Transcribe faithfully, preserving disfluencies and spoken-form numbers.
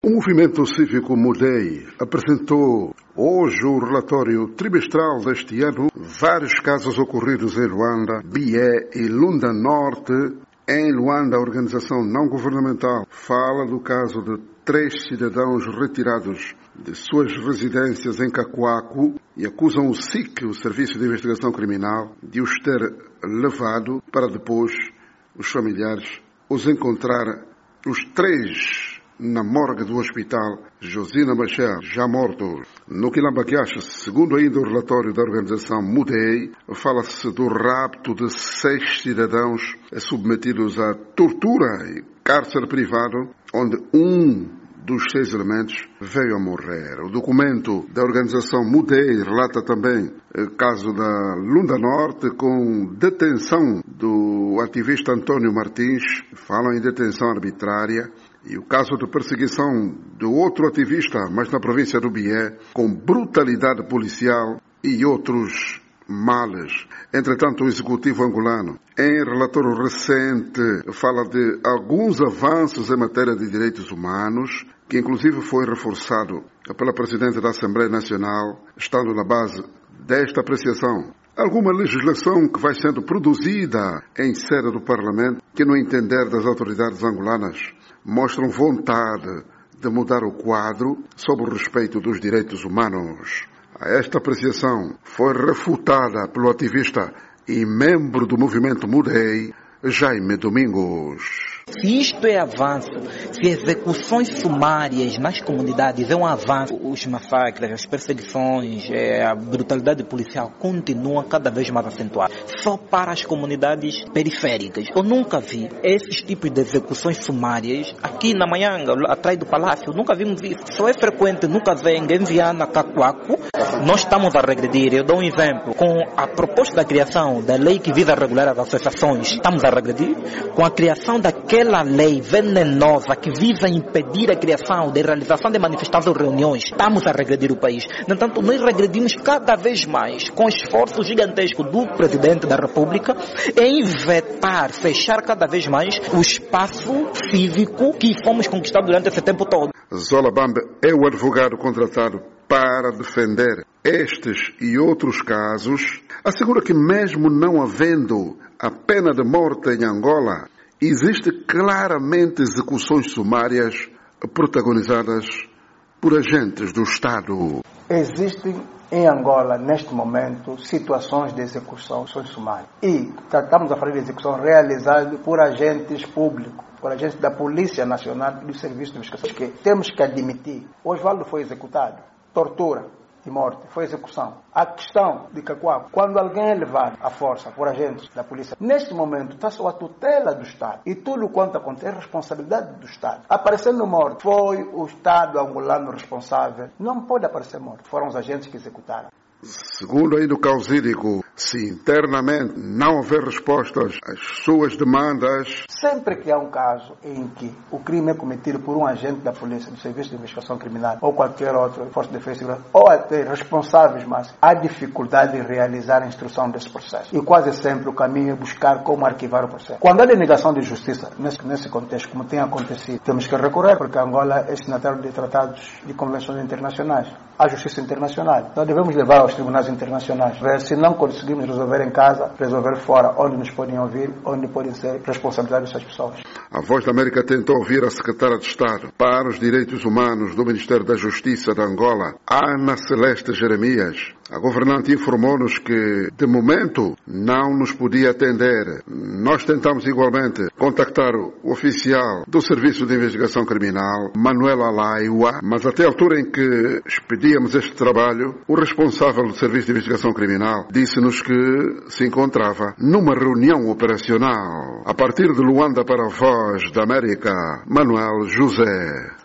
O movimento cívico Mudei apresentou hoje o relatório trimestral deste ano, vários casos ocorridos em Luanda, Bié e Lunda Norte. Em Luanda, a organização não governamental fala do caso de três cidadãos retirados de suas residências em Cacoaco e acusam o S I C, o Serviço de Investigação Criminal, de os ter levado para depois os familiares os encontrar os três na morgue do hospital Josina Machel, já mortos. No Quilamba-Quiaxa, segundo ainda o relatório da organização Mudei, fala-se do rapto de seis cidadãos submetidos à tortura e cárcere privado, onde um dos seis elementos veio a morrer. O documento da organização Mudei relata também o caso da Lunda Norte com detenção do ativista Antônio Martins, falam em detenção arbitrária, e o caso de perseguição do outro ativista, mas na província do Bié, com brutalidade policial e outros males. Entretanto, o executivo angolano, em relatório recente, fala de alguns avanços em matéria de direitos humanos, que inclusive foi reforçado pela Presidente da Assembleia Nacional, estando na base desta apreciação. Alguma legislação que vai sendo produzida em sede do Parlamento, que no entender das autoridades angolanas mostram vontade de mudar o quadro sobre o respeito dos direitos humanos. Esta apreciação foi refutada pelo ativista e membro do movimento Mudei, Jaime Domingos. Se isto é avanço, se execuções sumárias nas comunidades é um avanço, os massacres, as perseguições, a brutalidade policial continuam cada vez mais acentuadas. Só para as comunidades periféricas. Eu nunca vi esses tipos de execuções sumárias aqui na Manhanga, atrás do palácio. Nunca vimos isso. Só é frequente no Kazenga, em Viana, Cacoaco. Nós estamos a regredir. Eu dou um exemplo. Com a proposta da criação da lei que visa regular as associações, estamos a regredir. Com a criação daquela Aquela lei venenosa que visa impedir a criação de realização de manifestações ou reuniões, estamos a regredir o país. No entanto, nós regredimos cada vez mais com esforço gigantesco do Presidente da República em vetar, fechar cada vez mais o espaço cívico que fomos conquistados durante esse tempo todo. Zola Bambe é o advogado contratado para defender estes e outros casos. Assegura que mesmo não havendo a pena de morte em Angola, existe claramente execuções sumárias protagonizadas por agentes do Estado. Existem em Angola, neste momento, situações de execução sumária. E estamos a falar de execução realizada por agentes públicos, por agentes da Polícia Nacional e do Serviço de Investigação. Que temos que admitir, o Osvaldo foi executado, tortura e morte, foi execução. A questão de Cacoaco, quando alguém é levado à força por agentes da polícia, neste momento está sob a tutela do Estado. E tudo quanto acontece é responsabilidade do Estado. Aparecendo morto, foi o Estado angolano responsável. Não pode aparecer morto. Foram os agentes que executaram. Segundo ainda o Causídico, se internamente não houver respostas às suas demandas... Sempre que há um caso em que o crime é cometido por um agente da polícia, do Serviço de Investigação Criminal, ou qualquer outro, Força de Defesa e Segurança, ou até responsáveis, mas há dificuldade em realizar a instrução desse processo. E quase sempre o caminho é buscar como arquivar o processo. Quando há denegação de justiça, nesse, nesse contexto, como tem acontecido, temos que recorrer, porque Angola é signatário de tratados e convenções internacionais. Há justiça internacional. Então devemos levar aos tribunais internacionais. Se não conseguimos resolver em casa, resolver fora, onde nos podem ouvir, onde podem ser responsabilidades dessas pessoas. A Voz da América tentou ouvir a secretária de Estado para os Direitos Humanos do Ministério da Justiça de Angola, Ana Celeste Jeremias. A governante informou-nos que, de momento, não nos podia atender. Nós tentamos igualmente contactar o oficial do Serviço de Investigação Criminal, Manuel Alaiua, mas até a altura em que expedíamos este trabalho, o responsável do Serviço de Investigação Criminal disse-nos que se encontrava numa reunião operacional. A partir de Luanda para a Voz da América, Manuel José.